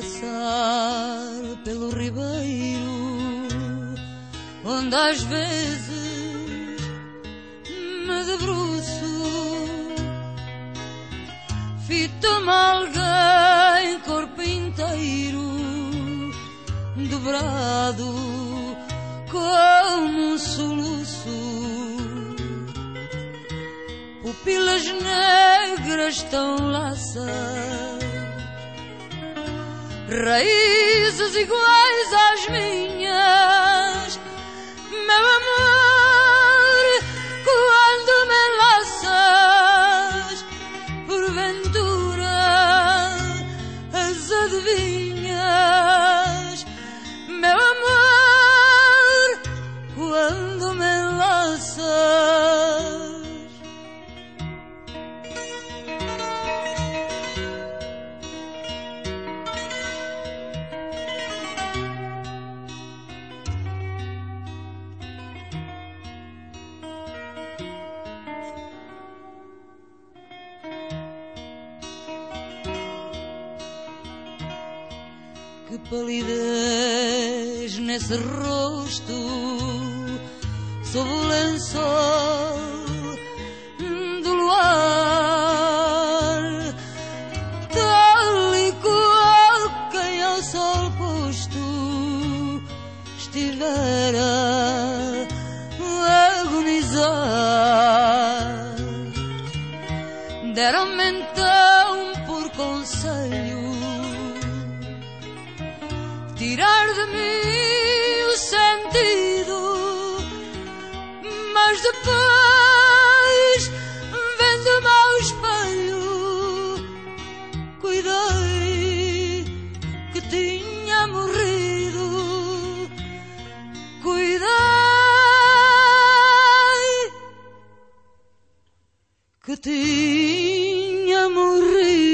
passar pelo ribeiro, onde às vezes me debruço, fito-me alguém corpo inteiro, dobrado como um soluço, pupilas negras tão laças, raízes iguais às minhas, meu amor, quando me laças, porventura as adivinhas, meu amor, quando me laças. Que palidez nesse rosto, sob o lençol do luar, tal e qual quem ao sol posto estivera a agonizar. Deram-me então por conselho tirar de mim o sentido, mas depois, vendo-me ao espelho, cuidei que tinha morrido, cuidei que tinha morrido.